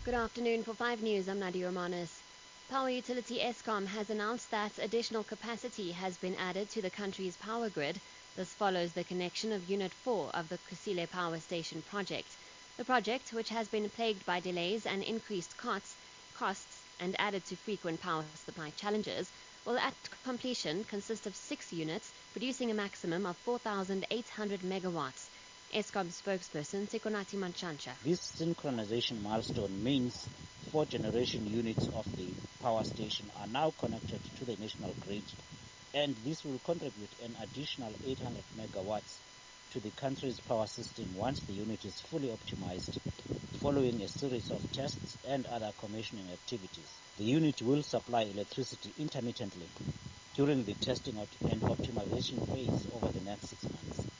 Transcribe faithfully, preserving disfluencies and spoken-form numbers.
Good afternoon. For five News, I'm Nadia Romanis. Power utility Eskom has announced that additional capacity has been added to the country's power grid. This follows the connection of Unit four of the Kusile Power Station project. The project, which has been plagued by delays and increased costs, costs and added to frequent power supply challenges, will at completion consist of six units producing a maximum of four thousand eight hundred megawatts. Eskom spokesperson Tikonati Manchancha. This synchronization milestone means four generation units of the power station are now connected to the national grid, and this will contribute an additional eight hundred megawatts to the country's power system once the unit is fully optimized, following a series of tests and other commissioning activities. The unit will supply electricity intermittently during the testing and optimization phase over the next six months.